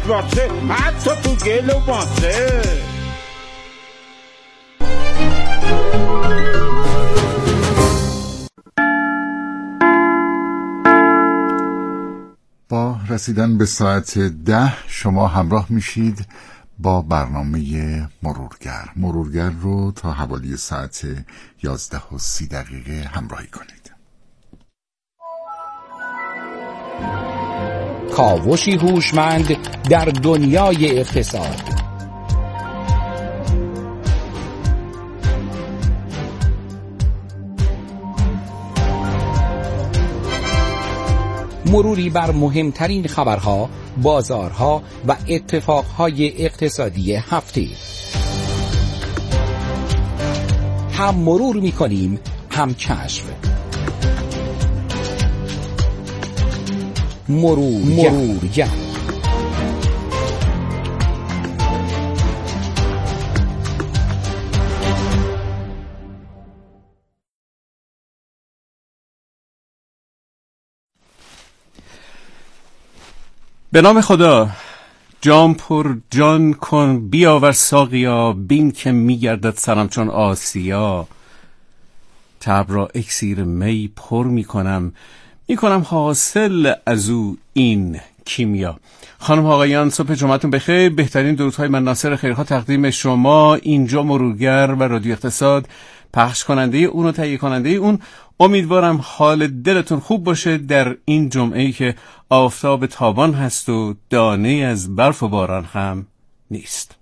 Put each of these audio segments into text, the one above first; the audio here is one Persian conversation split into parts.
باشه، حتی تو گل و ماسه. با رسیدن به ساعت 10 شما همراه میشید با برنامه مرورگر رو تا حوالی ساعت 11:30 همراهی کنید. کاوشی هوشمند در دنیای اقتصاد. مروری بر مهمترین خبرها، بازارها و اتفاقهای اقتصادی هفته. هم مرور می‌کنیم، هم کشف. مرورگر. به نام خدا، جام پر جان کن بیاور ساقیا، بین که میگردد سرم چون آسیا. تب را اکسیر می پر میکنم حاصل از او این کیمیا. خانم آقایان، صبح جمعتون بخیر. بهترین درودهای من ناصر خیرخواه تقدیم شما. اینجا مرورگر و رادیو اقتصاد، پخش کننده اون و تهیه کننده اون. امیدوارم حال دلتون خوب باشه در این جمعه‌ای که آفتاب تابان هست و دانه از برف و باران هم نیست.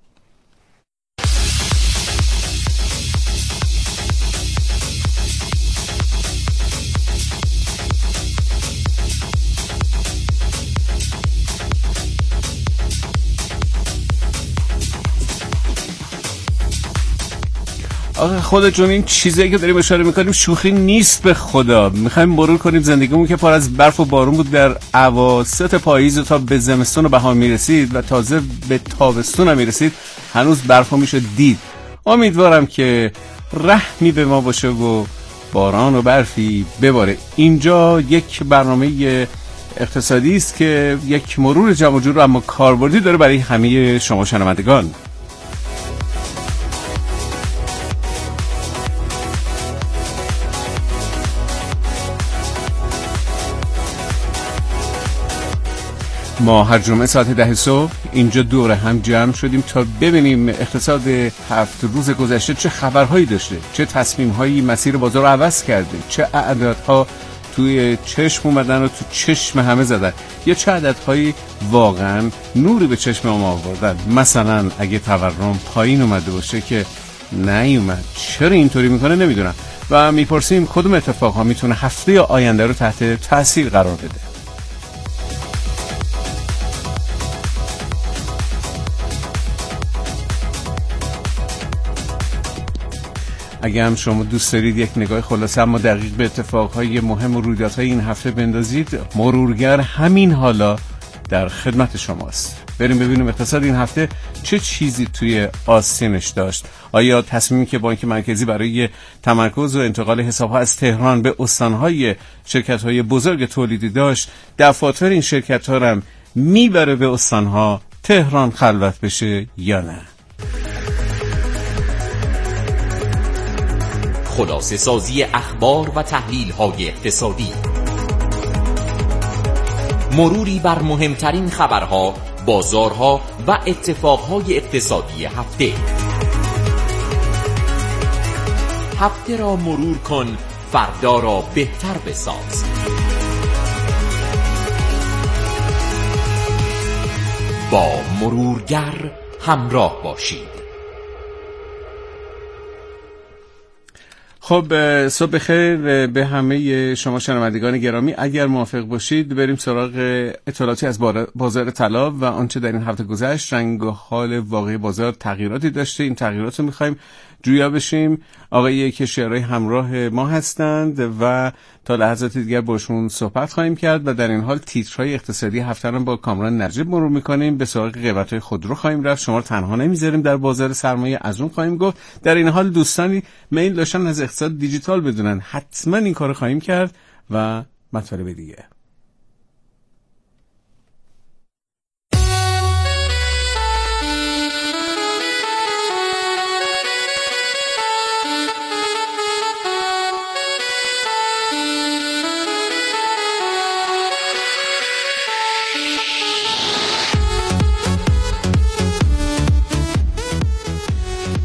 آخه خودت جون، این چیزایی که داریم اشاره میکنیم شوخی نیست به خدا. میخوایم مرور کنیم زندگیمون که پر از برف و بارون بود در اواسط پاییز و تا به زمستون و بهار میرسید و تازه به تابستون هم میرسید هنوز برف میشه دید. امیدوارم که رحمی به ما باشه و باران و برفی بباره. اینجا یک برنامه اقتصادی است که یک مرور جمع جور اما کاربردی داره برای همه شما شنوندگان. ما هر جمعه ساعت 10 صبح اینجا دور هم جمع شدیم تا ببینیم اقتصاد 7 روز گذشته چه خبرهایی داشته، چه تصمیم‌هایی مسیر بازار رو عوض کرده، چه اعدادها توی چشم اومدن و تو چشم همه زدن، یا چه عددهایی واقعا نوری به چشم ما آوردن. مثلا اگه تورم پایین اومده باشه که نیومد، چرا اینطوری میکنه نمیدونم، و میپرسیم کدوم اتفاقها میتونه هفته آینده رو تحت تاثیر قرار بده. اگه هم شما دوست دارید یک نگاه خلاصه اما دقیق به اتفاقهای مهم و رویدادهای این هفته بندازید، مرورگر همین حالا در خدمت شماست. بریم ببینیم اقتصاد این هفته چه چیزی توی آستینش داشت. آیا تصمیمی که بانک مرکزی برای تمرکز و انتقال حساب‌ها از تهران به استان‌های شرکت‌های بزرگ تولیدی داشت، دفاتر این شرکت‌ها هم میبره به استان‌ها تهران خلوت بشه یا نه؟ خلاصه سازی اخبار و تحلیل های اقتصادی، مروری بر مهمترین خبرها، بازارها و اتفاقهای اقتصادی هفته. هفته را مرور کن، فردا را بهتر بساز. با مرورگر همراه باشید. خب، صبح بخیر به همه شما شنوندگان گرامی. اگر موافق باشید بریم سراغ اطلاعاتی از بازار طلا و آنچه در این هفته گذشت. رنگ و حال واقعی بازار تغییراتی داشته، این تغییرات رو می‌خوایم جویا بشیم. آقای کشورای همراه ما هستند و تا لحظات دیگر باشون صحبت خواهیم کرد و در این حال تیترهای اقتصادی هفته رو با کامران نجیب مرور می‌کنیم. به سراغ قیمت‌های خودرو خواهیم رفت. شما رو تنها نمی‌ذاریم در بازار سرمایه، از اون خواهیم گفت. در این حال دوستانی میل داشتن از اقتصاد دیجیتال بدونن، حتما این کارو خواهیم کرد و مطالب دیگه.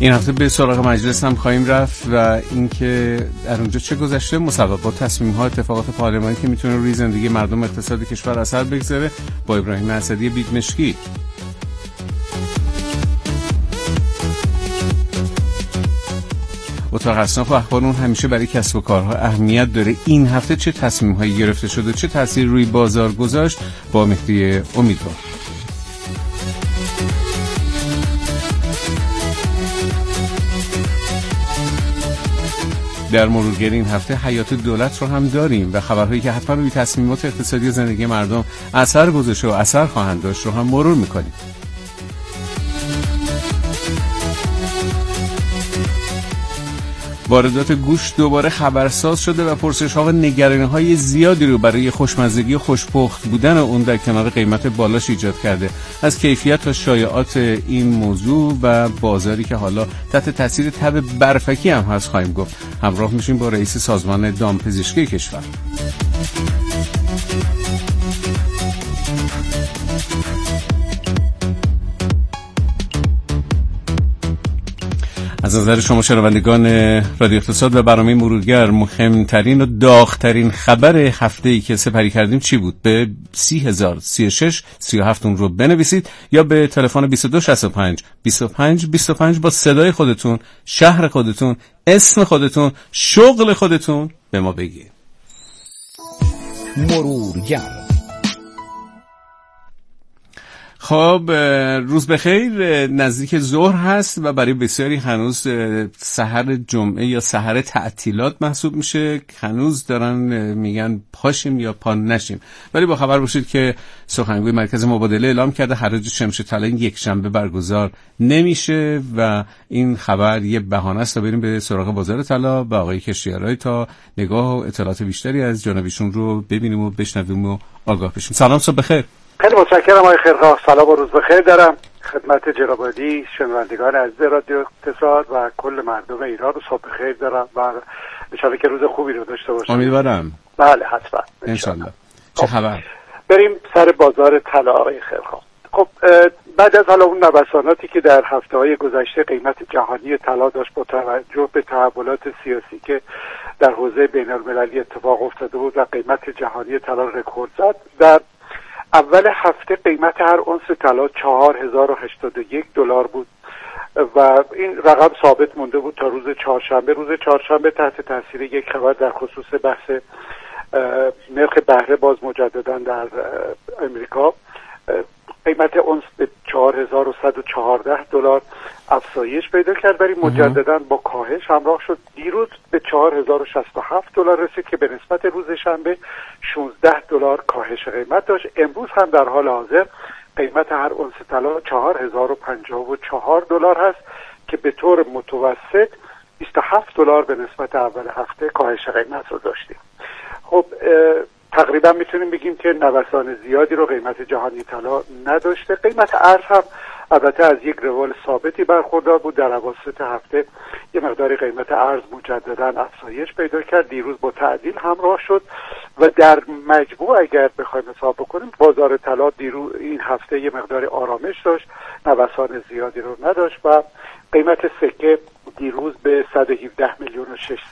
این هفته به سراغ مجلس هم خواهیم رفت و اینکه در اونجا چه گذشته، مسببات، تصمیم‌ها، اتفاقات پارلمانی که میتونه روی زندگی مردم، اقتصاد کشور اثر بگذاره، با ابراهیم اسدی بیدمشکی. اتاق اصناف و اخبارون همیشه برای کسب و کارها اهمیت داره. این هفته چه تصمیم‌هایی گرفته شد و چه تأثیر روی بازار گذاشت؟ با مهدی امیدوار. در مرورگری این هفته حیات دولت رو هم داریم و خبرهایی که حتما روی تصمیمات اقتصادی زندگی مردم اثر گذاشته و اثر خواهند داشت رو هم مرور می‌کنیم. واردات گوشت دوباره خبرساز شده و پرسش‌ها و نگرانی‌های زیادی رو برای خوشمزگی و خوشپخت بودن اون در کنار قیمت بالاش ایجاد کرده. از کیفیت تا شایعات این موضوع و بازاری که حالا تحت تاثیر تب برفکی هم هست خواهیم گفت. همراه میشیم با رئیس سازمان دامپزشکی کشور. از نظر شما شنوندگان رادیو اقتصاد و برنامه مرورگر، مهمترین و داغ‌ترین خبر هفته‌ای که سپری کردیم چی بود؟ به 30,036 37 رو بنویسید یا به تلفن 2265 25 25 با صدای خودتون، شهر خودتون، اسم خودتون، شغل خودتون به ما بگید. مرورگر. خب روز بخیر، نزدیک ظهر هست و برای بسیاری هنوز سحر جمعه یا سحر تعطیلات محسوب میشه. هنوز دارن میگن پاشیم یا پا نشیم، ولی با خبر باشید که سخنگوی مرکز مبادله اعلام کرده حراج شمش طلا یک شنبه برگزار نمیشه و این خبر یه بهانه است تا بریم به سراغ بازار طلا و آقای کشتیارای تا نگاه و اطلاعات بیشتری از جانبیشون رو ببینیم و بشنویم و آگاه بشیم. سلام، صبح بخیر. خیلی متشکرم آقای خیرخواه. سلام و روز بخیر دارم خدمت جناب عالی، شنوندگان عزیز رادیو اقتصاد و کل مردم ایران. صبح بخیر دارم و انشالله که روز خوبی رو داشته باشیم. امیدوارم. بله حتما انشالله. چه خبر؟ بریم سر بازار طلا آقای خیرخواه. خب بعد از حالا اون نوساناتی که در هفته‌های گذشته قیمت جهانی طلا داشت با توجه به تحولات سیاسی که در حوزه بین‌المللی اتفاق افتاده بود و قیمت جهانی طلا رکورد زد، در اول هفته قیمت هر اونس طلا 4081 دلار بود و این رقم ثابت مونده بود تا روز چهارشنبه. روز چهارشنبه تحت تاثیر یک خبر در خصوص بحث نرخ بهره باز مجددا در امریکا، قیمت اونس به 4114 دلار افزایش پیدا کرد، ولی مجددا با کاهش همراه شد. دیروز به 4067 دلار رسید که به نسبت روز شنبه 16 دلار کاهش قیمت داشت. امروز هم در حال حاضر قیمت هر اونس طلا 4054 دلار هست که به طور متوسط 27 دلار به نسبت اول هفته کاهش قیمت رو داشتیم. خب تقریبا میتونیم بگیم که نوسان زیادی رو قیمت جهانی طلا نداشته. قیمت ارز هم البته از یک روال ثابتی برخوردار بود. در اواسط هفته یه مقداری قیمت ارز مجددا افزایش پیدا کرد، دیروز با تعدیل همراه شد و در مجموع اگر بخوایم حساب بکنیم بازار طلا این هفته یه مقداری آرامش داشت، نوسان زیادی رو نداشت و قیمت سکه دیروز به 117 میلیون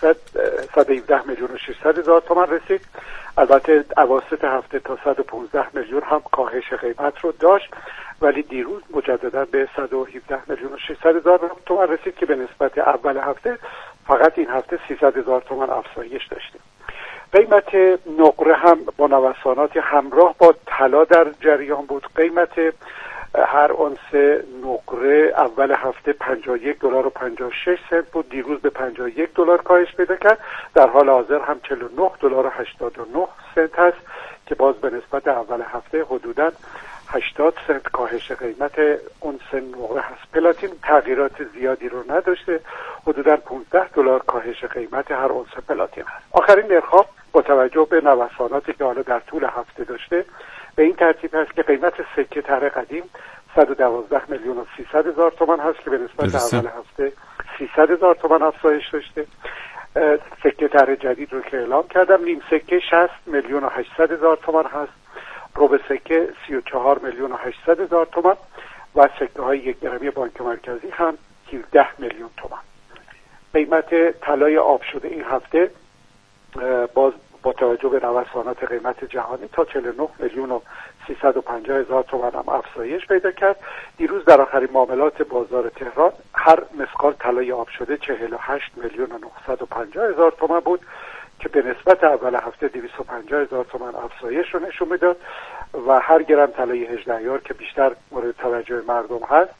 و 600 هزار تومان رسید. البته اواسط هفته تا 115 میلیون هم کاهش قیمت رو داشت، ولی دیروز مجددا به 117 میلیون و 600 هزار تومان رسید که به نسبت اول هفته فقط این هفته 300 هزار تومان افزایش داشتیم. قیمت نقره هم با نوسانات همراه با طلا در جریان بود. قیمت هر اونس نقره اول هفته 51 دلار و 56 سنت بود، دیروز به 51 دلار کاهش پیدا کرد. در حال حاضر هم 49 دلار و 89 سنت هست که باز به نسبت اول هفته حدوداً 80 سنت کاهش قیمت اونس نقره هست. پلاتین تغییرات زیادی رو نداشته، حدوداً 15 دلار کاهش قیمت هر اونس پلاتین هست. آخرین نرخ‌ها با توجه به نوساناتی که حالا در طول هفته داشته به این ترتیب هست که قیمت سکه طرح قدیم 112 میلیون و 300 هزار تومان هست که به نسبت اول هفته 300 هزار تومان افزایش داشته. سکه طرح جدید رو که اعلام کردم، نیم سکه 60 میلیون و 800 هزار تومان هست، ربع سکه 34 میلیون و 800 هزار تومان و سکه های یک گرمی بانک مرکزی هم 17 میلیون تومان. قیمت طلای آب شده این هفته باز با توجه به نوسانات قیمت جهانی تا 49 میلیون و 350 هزار تومان هم افزایش پیدا کرد. دیروز در آخرین معاملات بازار تهران هر مسقال طلای آب شده 48 میلیون و 950 هزار تومان بود که به نسبت اول هفته 250 هزار تومان افزایش رو نشون میداد و هر گرم طلای 18 یار که بیشتر مورد توجه مردم هست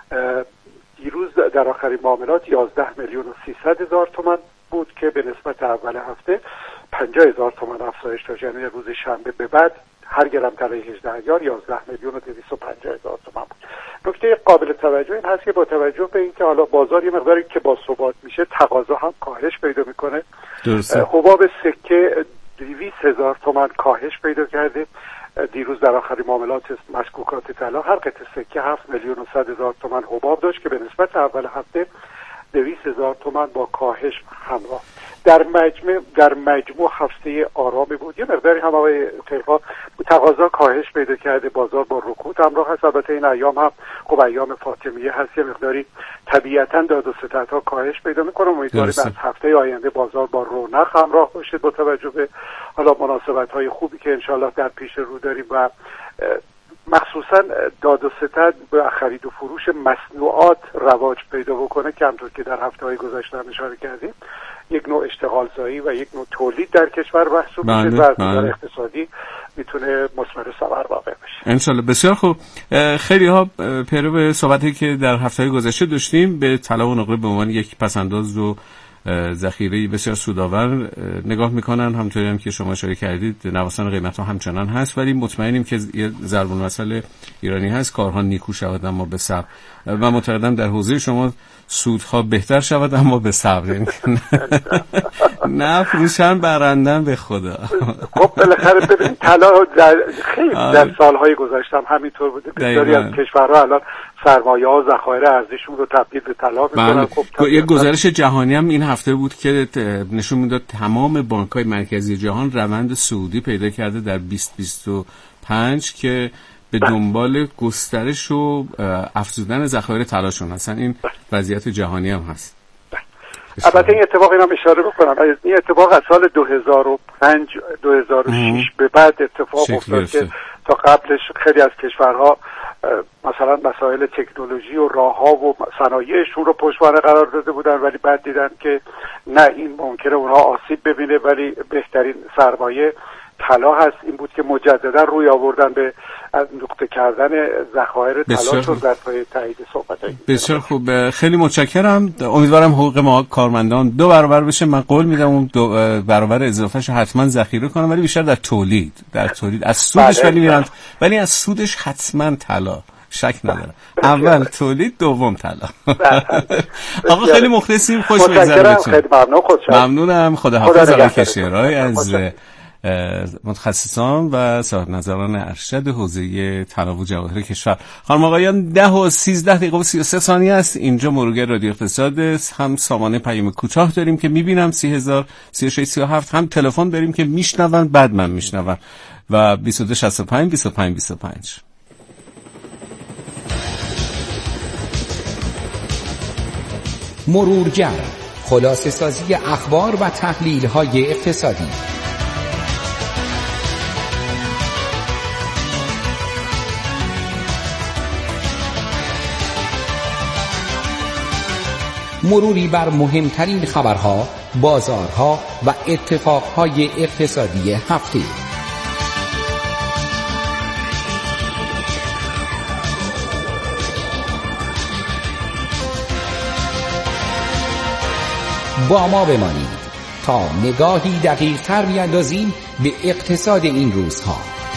دیروز در آخرین معاملات 11 میلیون و 300 هزار تومان بود که به نسبت اول هفته 50 هزار تومان افزایش داشت. یعنی روز شنبه به بعد هر گرم طلای 18 یار 11 میلیون و 250 هزار تومان بود. نکته قابل توجه این هست که با توجه به اینکه حالا بازار یه مقداری که با ثبات میشه تقاضا هم کاهش پیدا میکنه. حباب سکه 200 هزار تومان کاهش پیدا کرده. دیروز در آخرین معاملات مسکوکات طلا هر قطعه سکه 7 میلیون و 100 هزار تومان حباب داشت که به نسبت اول هفته 200 هزار تومان با کاهش همراه. در مجموع هفته آرامی بود. یه مقداری هم آقای خیرخواه تقاضا کاهش پیدا کرده، بازار با رکود همراه هست. البته این ایام هم خب ایام فاطمیه هست، یه مقداری طبیعتاً داد و ستدها کاهش پیدا میکنه. امیدواریم از هفته آینده بازار با رونق همراه باشه با توجه به حالا مناسبت‌های خوبی که انشالله در پیش رو داریم و مخصوصا داد و ستد به خرید و فروش مصنوعات رواج پیدا بکنه که همطور که در هفته‌های گذشته هم اشاره کردیم یک نوع اشتغال زایی و یک نوع تولید در کشور محسوب میشه و از نظر اقتصادی میتونه مثمر ثمر واقع بشه انشالله. بسیار خوب. خیلی ها پیرو به صحبتی که در هفته‌های گذشته داشتیم به طلا و نقره به عنوان یک پس‌انداز و ذخیره بسیار سودآور نگاه میکنن. همونطوری هم که شما اشاره کردید نوسان قیمت ها همچنان هست، ولی مطمئنیم که یه ضرب المثل ایرانی هست کارها نیکو شود اما به صبر. و معتقدم در حوزه شما سودها بهتر شود اما به صبر. نه فروشن برندن به خدا. خب بالاخره ببین طلا خیلی در سالهای گذشته هم همینطور بوده. بسیاری از کشورها الان سرمایه ها ذخایر ارزششون رو تبدیل به طلا میکنن. خب یک گزارش جهانی هم این هفته بود که نشون میداد تمام بانک‌های مرکزی جهان روند صعودی پیدا کرده در 2025 که به دنبال گسترش و افزودن ذخایر طلاشون هستن. این وضعیت جهانی هم هست. البته این اتفاق اینم اشاره بکنم، این اتفاق از سال 2005 2006 به بعد اتفاق افتاد که تا قبلش خیلی از کشورها مثلا مسائل تکنولوژی و راهها و صنایعشون رو پشتوانه قرار داده بودن، ولی بعد دیدن که نه این ممکنه اونها آسیب ببینه، ولی بهترین سرمایه طلا هست. این بود که مجددا روی آوردن به نقطه کردن ذخایر طلاشون در پای تایید صحبت. بسیار خوب، خیلی متشکرم. امیدوارم حقوق ما کارمندان 2 برابر بشه. من قول میدم اون 2 برابر اضافهش حتما ذخیره کنم، ولی بیشتر در تولید از سودش ولی از سودش حتما طلا، شک ندارم. اول تولید دوم طلا. آقا خیلی مخلصیم، خوش بگذره. خیلی ممنونم. خدا حافظ آقای کشیرای از متخصصان و صاحب نظران ارشد حوزه طلا و جواهر کشور. خانم آقایان 10 و 13 دقیقه و 33 ثانیه است. اینجا مرورگر رادیو اقتصاد هم سامانه پیام کوتاه داریم که میبینم 30,000 36 37، هم تلفن داریم که میشنون بعد من میشنون و 22 65 25 25. مرورگر، خلاصه سازی اخبار و تحلیل های اقتصادی. مروری بر مهمترین خبرها، بازارها و اتفاقهای اقتصادی هفته. با ما بمانید تا نگاهی دقیق تر بیاندازیم به اقتصاد این روزها.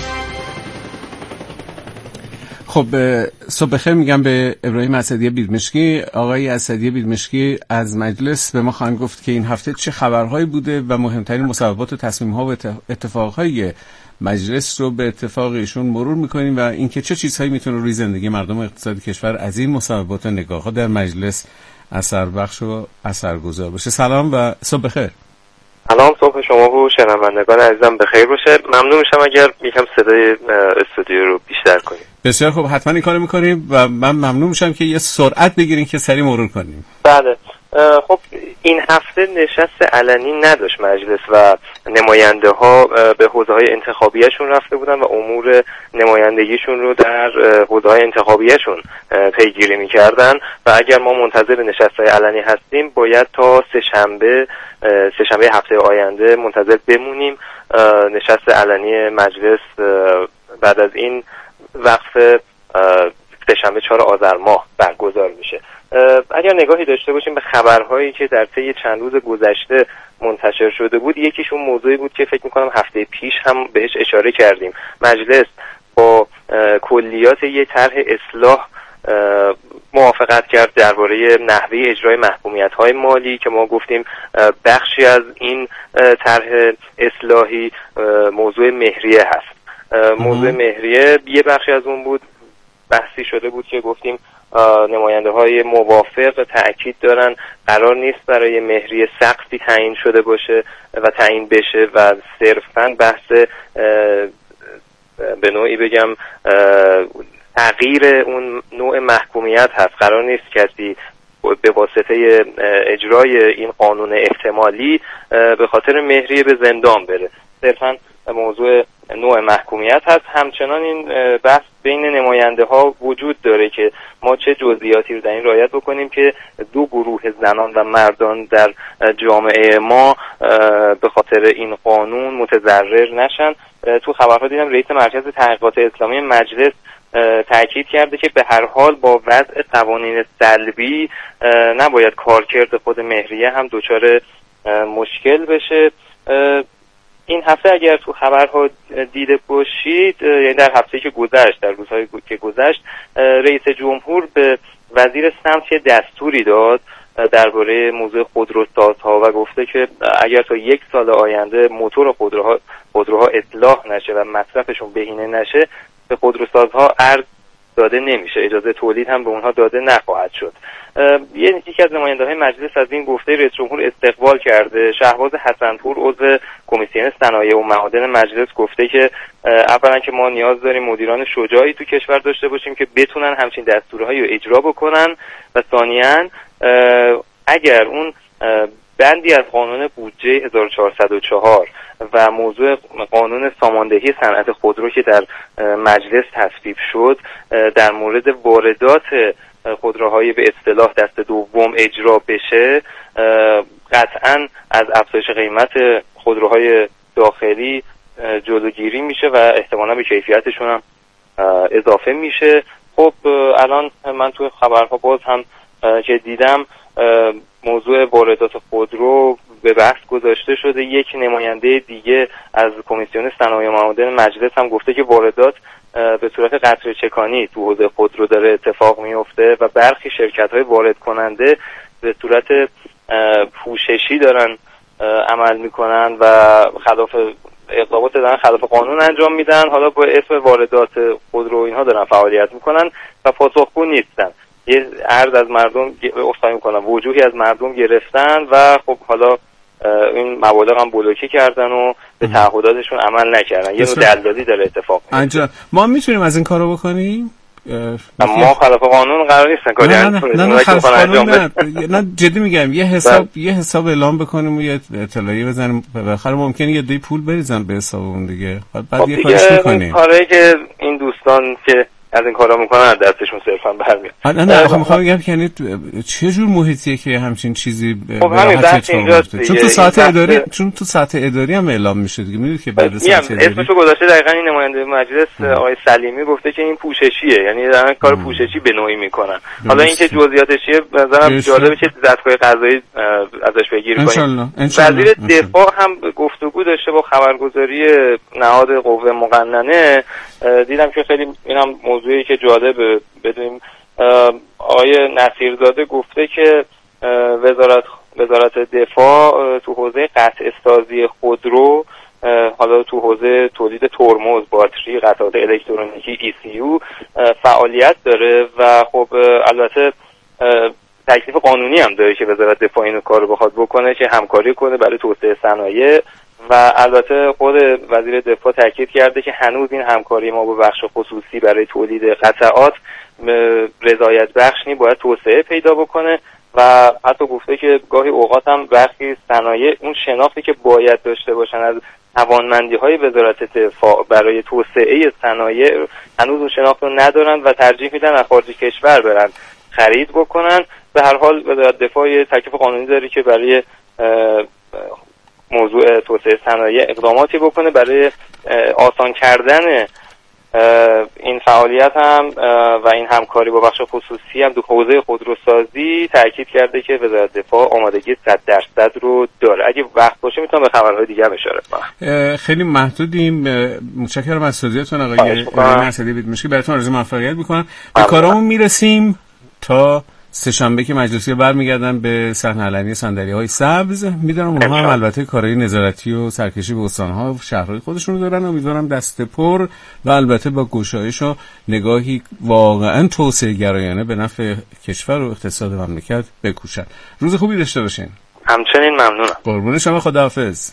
خب صبح بخیر میگم به ابراهیم اسدی بیدمشکی. آقای اسدی بیدمشکی از مجلس به ما خواهند گفت که این هفته چه خبرهایی بوده و مهمترین مصوبات و تصمیم‌ها و اتفاقهای مجلس رو به اتفاق ایشون مرور میکنیم و اینکه چه چیزهایی میتونه روی زندگی مردم و اقتصاد کشور از این مصوبات و نگاه‌ها در مجلس اثر بخش و اثرگذار باشه. سلام و صبح بخیر. سلام، صبح شما و شنوندگان عزیزم بخیر باشه. ممنون میشم اگر یکم صدای استودیو رو بیشتر کنید. بسیار خوب، حتما این کارو میکنیم و من ممنون میشم که یه سرعت بگیرین که سریع مرور کنیم. بله. خب این هفته نشست علنی نداشت مجلس و نماینده ها به حوزه های انتخابیشون رفته بودن و امور نمایندگیشون رو در حوزه های انتخابیشون پیگیری میکردن و اگر ما منتظر نشست های علنی هستیم باید تا سه‌شنبه هفته آینده منتظر بمونیم. نشست علنی مجلس بعد از این وقت سه‌شنبه 4 آذر ماه برگزار میشه. اگر نگاهی داشته باشیم به خبرهایی که در طی چند روز گذشته منتشر شده بود، یکیشون موضوعی بود که فکر میکنم هفته پیش هم بهش اشاره کردیم. مجلس با کلیات یک طرح اصلاح موافقت کرد درباره نحوه اجرای محکومیت‌های مالی که ما گفتیم بخشی از این طرح اصلاحی موضوع مهریه هست. موضوع مهریه یه بخشی از اون بود. بحثی شده بود که گفتیم نماینده های موافق تأکید دارن قرار نیست برای مهریه سقفی تعیین شده باشه و تعیین بشه و صرفاً بحث به نوعی بگم تغییر اون نوع محکومیت هست. قرار نیست کسی به واسطه اجرای این قانون احتمالی به خاطر مهریه به زندان بره. صرفاً موضوع نوع محکومیت هست. همچنان این بحث بین نماینده ها وجود داره که ما چه جزئیاتی رو در این رعایت بکنیم که دو گروه زنان و مردان در جامعه ما به خاطر این قانون متضرر نشن. تو خبرها دیدم رئیس مرکز تحقیقات اسلامی مجلس تأکید کرده که به هر حال با وضع قوانین سلبی نباید کارکرد خود مهریه هم دچار مشکل بشه. این هفته اگر تو خبرها دیده باشید، یعنی در هفته که گذشت، در روزهای که گذشت، رئیس جمهور به وزیر سمت یه دستوری داد درباره موضوع خودروسازها و گفته که اگر تا 1 سال آینده موتور خودروها اصلاح نشه و مصرفشون بهینه نشه به خودروسازها ارز داده نمیشه، اجازه تولید هم به اونها داده نخواهد شد. یکی از نماینده‌های مجلس از این گفته رئیس جمهور استقبال کرده. شهباز حسن‌پور عضو کمیسیون صنایع و معادن مجلس گفته که اولا که ما نیاز داریم مدیران شجاعی تو کشور داشته باشیم که بتونن همچین دستورهایی رو اجرا بکنن و ثانیاً اگر اون بندی از قانون بودجه 1404 و موضوع قانون ساماندهی صنعت خودرو که در مجلس تصویب شد در مورد واردات خودروهای به اصطلاح دست دوم اجرا بشه، قطعاً از افزایش قیمت خودروهای داخلی جلوگیری میشه و احتمالاً به کیفیتشون هم اضافه میشه. خب الان من توی خبرها باز هم که دیدم موضوع واردات خودرو به بحث گذاشته شده. یک نماینده دیگه از کمیسیون صنایع و معادن مجلس هم گفته که واردات به صورت قطره چکانی تو حوزه خودرو داره اتفاق میفته و برخی شرکت‌های وارد کننده به صورت پوششی دارن عمل میکنن و خلاف اقدامات دارن خلاف قانون انجام میدن، حالا با اسم واردات خودرو اینها دارن فعالیت میکنن و پاسخگو نیستن. یه عرض از مردم افتایی میکنن، وجوهی از مردم گرفتن و خب حالا این مبالغ هم بلوکه کردن و به تعهداتشون عمل نکردن. یه نوع دلدادی داره اتفاق میفته. ما میتونیم از این کارو بکنیم؟ ما خلاف قانون قرار نیستن کاری نه خلاف قانون نه جدی میگم یه حساب اعلام بکنیم و یه اطلاعیه بزنیم، بالاخره ممکنه یه دی پول بریزن به حسابمون دیگه. بعد یه کارش میکنیم. کاری که این دوستان که از این کارا میکنن دستشون صرفا برمیاد. نه میخوام بگم که یعنی چه جور محیطیه که همچین چیزی خب همین بحث اینجاست. چون تو ساعت اداری هم اعلام میشه دیگه، میدونید که بعد ساعت اداری اسمشو گذاشته. دقیقاً این نماینده مجلس آقای سلیمی گفته که این پوششیه، یعنی دارن کار پوششی به نوعی میکنن. حالا اینکه جزئیاتش چیه مثلا جالبه که دستگاه قضایی ازش بگیر کنیم. وزیر دفاع هم گفتگو داشته با خبرگزاری نهاد قوه مقننه. دیدم که خیلی اینم موضوعی که جالب بدونیم. آقای نصیرزاده گفته که وزارت دفاع تو حوزه قطع سازی خودرو، حالا تو حوزه تولید ترمز، باتری، قطعات الکترونیکی ECU فعالیت داره و خب البته تکلیف قانونی هم داره که وزارت دفاع اینو کارو بخواد بکنه که همکاری کنه برای توسعه صنایع و البته خود وزیر دفاع تاکید کرده که هنوز این همکاری ما با بخش خصوصی برای تولید قطعات رضایت بخش نی، باید توسعه پیدا بکنه و حتی گفته که گاهی اوقات هم برخی صنایع اون شناختی که باید داشته باشن از توانمندی‌های وزارت دفاع برای توسعه صنایع هنوز اون شناخت رو ندارن و ترجیح میدن از خارج کشور برن خرید بکنن. به هر حال وزارت دفاع تکلیف قانونی داره که برای موضوع توسعه صنایع اقداماتی بکنه. برای آسان کردن این فعالیت هم و این همکاری با بخش خصوصی هم تو حوزه خودروسازی تاکید کرده که وزارت دفاع آمادگی 100% رو داره. اگه وقت باشه میتونم به خبرهای دیگه هم اشاره کنم. خیلی محدودیم. متشکرم از توضیحاتتون آقای اسدی بیدمشکی. براتون آرزوی موفقیت میکنم. به کارامون میرسیم تا سه‌شنبه که مجلسی برمیگردن به صحنه علنی صندلی‌های سبز. میدونم اونها هم البته کارهای نظارتی و سرکشی به استان‌ها و شهرهای خودشون رو دارن. امیدوارم دست پر و البته با گشایش و نگاهی واقعا توسعه گرایانه به نفع کشور و اقتصاد مملکت بکوشن. روز خوبی داشته باشین. همچنین ممنونم. قربون شما. خداحافظ.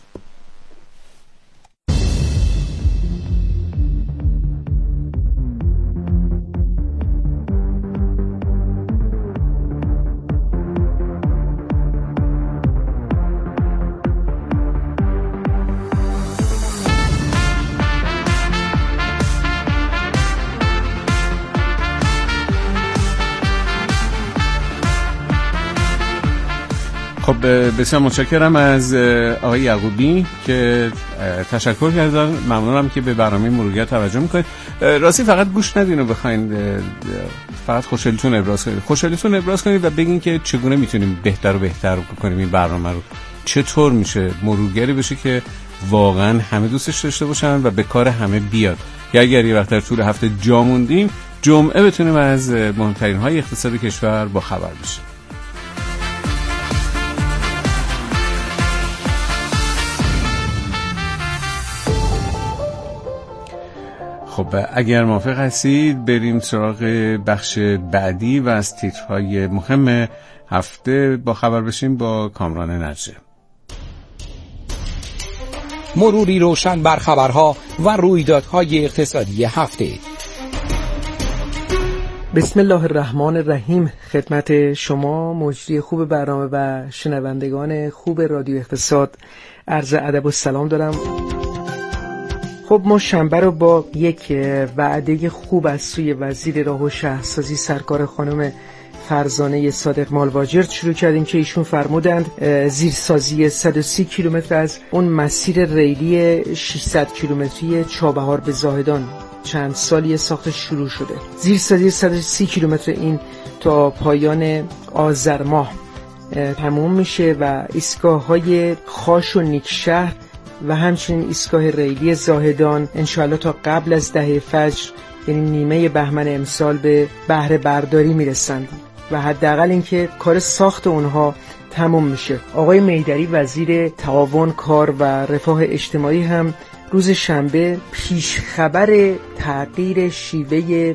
خب بسیار متشکرم از آقای یعقوبی که تشکر کردن. ممنونم که به برنامه مرورگر توجه میکنید. راستی فقط گوش ندین و بخواید فقط خوشحالیتون ابراز کنید و بگین که چگونه میتونیم بهتر و بهتر کنیم این برنامه رو. چطور میشه مرورگری بشه که واقعا همه دوستش داشته باشن و به کار همه بیاد. یا اگر یه وقت در طول هفته جا موندیم، جمعه بتونیم از مهمترین های اقتصاد کشور با خبر بشیم. خب اگر موافق هستید بریم سراغ بخش بعدی و از تیترهای مهم هفته با خبر بشیم با کامران نجه. مروری روشن بر خبرها و رویدادهای اقتصادی هفته. بسم الله الرحمن الرحیم. خدمت شما مجری خوب برنامه و شنوندگان خوب رادیو اقتصاد عرض ادب و سلام دارم. خب ما شنبه رو با یک وعده خوب از سوی وزیر راه و شهرسازی سرکار خانم فرزانه صادق مالواجرد شروع کردیم که ایشون فرمودند زیرسازی 130 کیلومتر از اون مسیر ریلی 600 کیلومتری چابهار به زاهدان چند سالی ساخت شروع شده. زیرسازی 130 کیلومتر این تا پایان آذر ماه تموم میشه و ایستگاه‌های خاش و نیکشهر و همچنین ایستگاه ریلی زاهدان انشاءالله تا قبل از 10 فجر یعنی نیمه بهمن امسال به بهره برداری میرسند و حداقل اینکه کار ساخت اونها تموم میشه. آقای میدری وزیر تعاون، کار و رفاه اجتماعی هم روز شنبه پیش خبر تغییر شیوه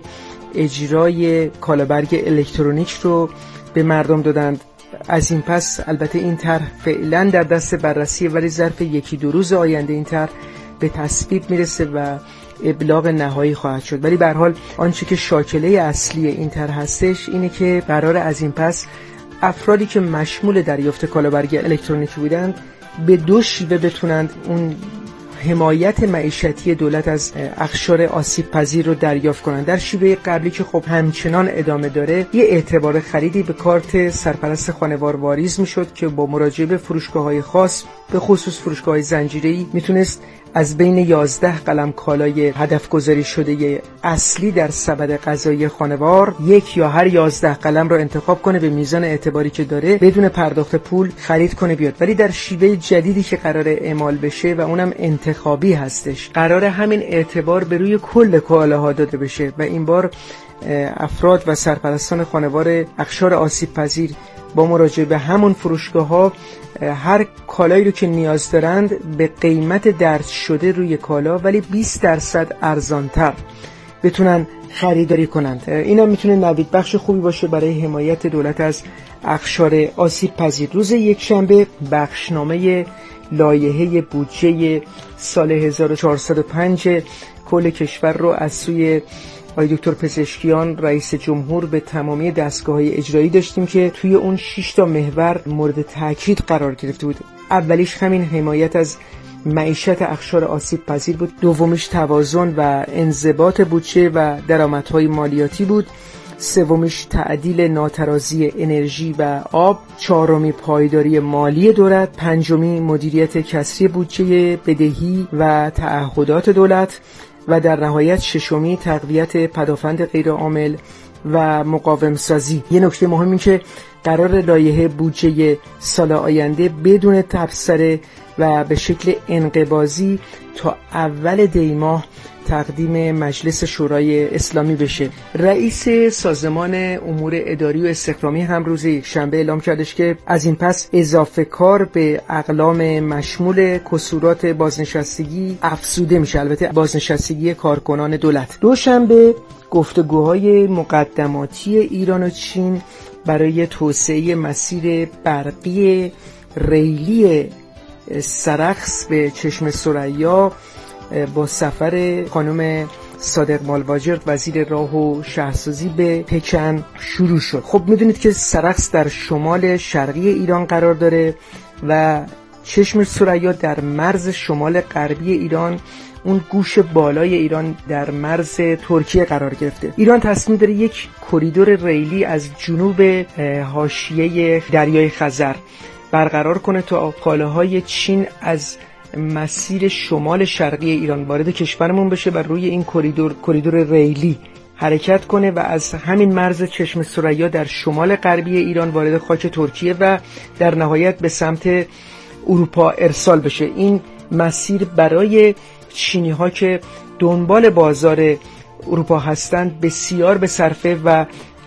اجرای کالابرگ الکترونیک رو به مردم دادند. از این پس البته این طرح فعلا در دست بررسی، ولی ظرف 1-2 روز آینده این طرح به تصویب میرسه و ابلاغ نهایی خواهد شد. ولی به هر حال آنچه که شاکله اصلی این طرح هستش اینه که قرار از این پس افرادی که مشمول دریافت کالابرگ الکترونیکی بودند به 2 شیوه بتونند اون حمایت معیشتی دولت از اقشار آسیب پذیر رو دریافت کنند. در شیوه قبلی که خب همچنان ادامه داره، یه اعتبار خریدی به کارت سرپرست خانوار واریز میشد که با مراجعه به فروشگاه‌های خاص به خصوص فروشگاه‌های زنجیره‌ای میتونست از بین 11 قلم کالای هدف گذاری شده اصلی در سبد غذایی خانوار یک یا هر 11 قلم رو انتخاب کنه، به میزان اعتباری که داره بدون پرداخت پول خرید کنه بیاد. ولی در شیوه جدیدی که قراره اعمال بشه و اونم انتخابی هستش، قراره همین اعتبار به روی کل کالاها داده بشه و این بار افراد و سرپرستان خانوار اقشار آسیب پذیر با مراجعه به همون فروشگاه‌ها هر کالایی رو که نیاز دارند به قیمت درج شده روی کالا ولی 20% ارزان‌تر بتونن خریداری کنند. اینا میتونه نوید بخش خوبی باشه برای حمایت دولت از اقشار آسیب پذیر. روز یکشنبه بخشنامه لایحه بودجه سال 1405 کل کشور رو از سوی آقای دکتر پزشکیان رئیس جمهور به تمامی دستگاه‌های اجرایی داشتیم که توی اون 6 تا محور مورد تاکید قرار گرفته بود. اولیش همین حمایت از معیشت اقشار آسیب پذیر بود، دومیش توازن و انضباط بودجه و درآمدهای مالیاتی بود، سومیش تعدیل ناترازی انرژی و آب، چهارمی پایداری مالی دولت، پنجمی مدیریت کسری بودجه بدهی و تعهدات دولت و در نهایت ششمی تقویت پدافند غیرعامل و مقاوم سازی. یه نکته مهم این که قرار لایحه بودجه سال آینده بدون تبصره و به شکل انقباضی تا اول دی ماه تقدیم مجلس شورای اسلامی بشه. رئیس سازمان امور اداری و استخرامی هم روز یکشنبه اعلام کردش که از این پس اضافه کار به اقلام مشمول کسورات بازنشستگی افزوده میشه، البته بازنشستگی کارکنان دولت. دوشنبه گفتگوهای مقدماتی ایران و چین برای توسعه مسیر برقی ریلی سرخس به چشم ثریا با سفر خانم صادق مالواجرد وزیر راه و شهرسازی به پکن شروع شد. خب میدونید که سرخس در شمال شرقی ایران قرار داره و چشم ثریا در مرز شمال غربی ایران، اون گوش بالای ایران در مرز ترکیه قرار گرفته. ایران تصمیم داره یک کریدور ریلی از جنوب حاشیه دریای خزر برقرار کنه تا کالاهای چین از مسیر شمال شرقی ایران وارد کشورمون بشه و روی این کریدور ریلی حرکت کنه و از همین مرز چشم ثریا در شمال غربی ایران وارد خاک ترکیه و در نهایت به سمت اروپا ارسال بشه. این مسیر برای چینی ها که دنبال بازار اروپا هستند بسیار به صرفه و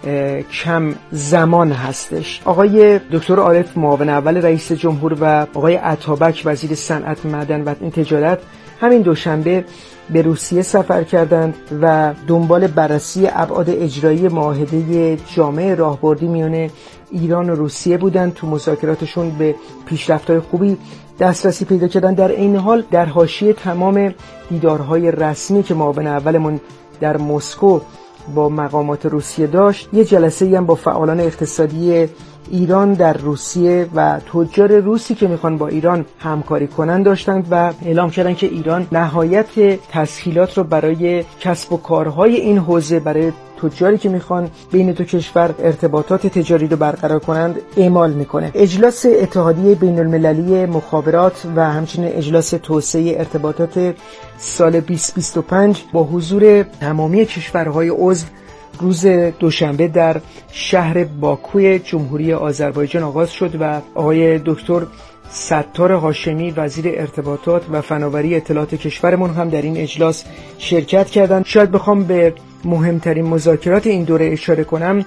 کم زمان هستش. آقای دکتر عارف معاون اول رئیس جمهور و آقای عطابک وزیر صنعت معدن و تجارت همین دوشنبه به روسیه سفر کردند و دنبال بررسی ابعاد اجرایی معاهده جامع راهبردی میان ایران و روسیه بودند. تو مذاکراتشون به پیشرفت‌های خوبی دسترسی پیدا کردن. در این حال در حاشیه تمام دیدارهای رسمی که معاون اولمون در مسکو با مقامات روسیه داشت، یه جلسه‌ای هم با فعالان اقتصادی ایران در روسیه و تجار روسی که میخوان با ایران همکاری کنن داشتند و اعلام کردن که ایران نهایت تسهیلات رو برای کسب و کارهای این حوزه برای تجاری که میخوان بین دو کشور ارتباطات تجاری رو برقرار کنند اعمال میکنه. اجلاس اتحادیه بین المللی مخابرات و همچنین اجلاس توسعه ارتباطات سال 2025 با حضور تمامی کشورهای عضو روز دوشنبه در شهر باکوی جمهوری آذربایجان آغاز شد و آقای دکتر ستار هاشمی وزیر ارتباطات و فناوری اطلاعات کشورمون هم در این اجلاس شرکت کردند. شاید بخوام به مهمترین مذاکرات این دوره اشاره کنم،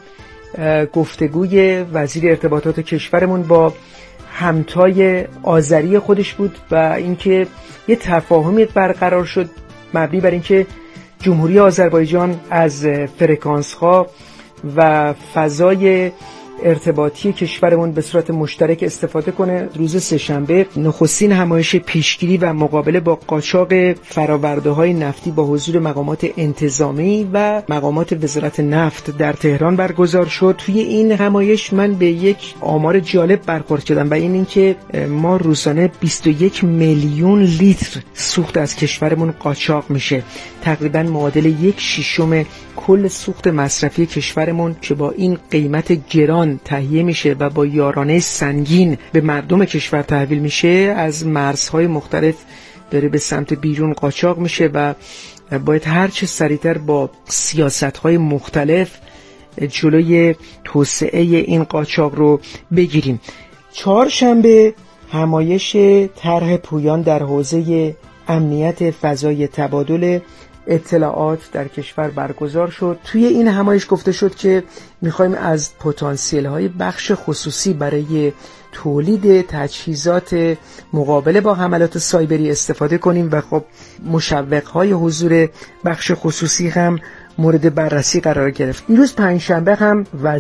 گفتگوی وزیر ارتباطات کشورمون با همتای آذری خودش بود و اینکه یه تفاهمی برقرار شد مبنی بر اینکه جمهوری آذربایجان از فرکانس‌ها و فضای ارتباطی کشورمون به صورت مشترک استفاده کنه. روز سه‌شنبه نخستین همایش پیشگیری و مقابله با قاچاق فرآورده‌های نفتی با حضور مقامات انتظامی و مقامات وزارت نفت در تهران برگزار شد. توی این همایش من به یک آمار جالب برخورد شدم و اینکه ما روزانه 21 میلیون لیتر سوخت از کشورمون قاچاق میشه، تقریبا معادل 1/6 کل سوخت مصرفی کشورمون که با این قیمت گران تهیه میشه و با یارانه سنگین به مردم کشور تحویل میشه، از مرزهای مختلف داره به سمت بیرون قاچاق میشه و باید هر چه سریعتر با سیاست‌های مختلف جلوی توسعه این قاچاق رو بگیریم. چهارشنبه همایش طرح پویان در حوزه امنیت فضای تبادل اطلاعات در کشور برگزار شد. توی این همایش گفته شد که میخوایم از پتانسیل های بخش خصوصی برای تولید تجهیزات مقابله با حملات سایبری استفاده کنیم و خب مشوق های حضور بخش خصوصی هم مورد بررسی قرار گرفت. این روز پنجشنبه هم